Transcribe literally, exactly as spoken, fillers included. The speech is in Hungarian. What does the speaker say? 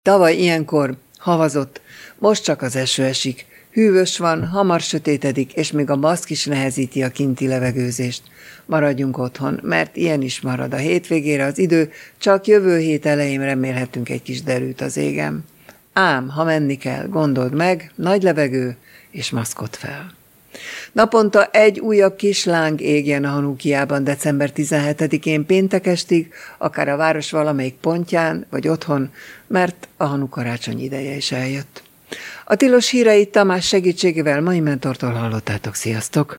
Tavaly ilyenkor havazott, most csak az eső esik. Hűvös van, hamar sötétedik, és még a maszk is nehezíti a kinti levegőzést. Maradjunk otthon, mert ilyen is marad a hétvégére az idő, csak jövő hét elején remélhetünk egy kis derűt az égen. Ám, ha menni kell, gondold meg, nagy levegő és maszkot fel. Naponta egy újabb kis láng égjen a Hanukiában december tizenhetedikén péntek estig, akár a város valamelyik pontján, vagy otthon, mert a Hanukarácsony ideje is eljött. A tilos híreit Tamás segítségével mai mentortól hallottátok, sziasztok!